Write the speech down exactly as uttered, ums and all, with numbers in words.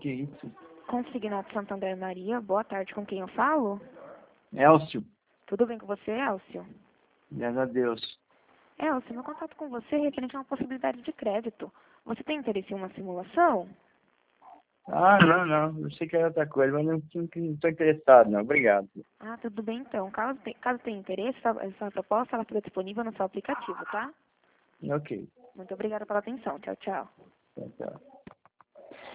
que é isso? Consignato Santander Maria, boa tarde, com quem eu falo? Elcio, Tudo bem com você, Elcio? graças a Deus. Elcio, meu contato com você é referente a uma possibilidade de crédito. Você tem interesse em uma simulação? Ah, não, não. Eu sei que era outra coisa, mas não estou interessado, não. Obrigado. Ah, tudo bem então. Caso, te, caso tenha interesse, essa, essa proposta ela fica disponível no seu aplicativo, tá? Ok. Muito obrigada pela atenção. Tchau, tchau. Tchau, tchau.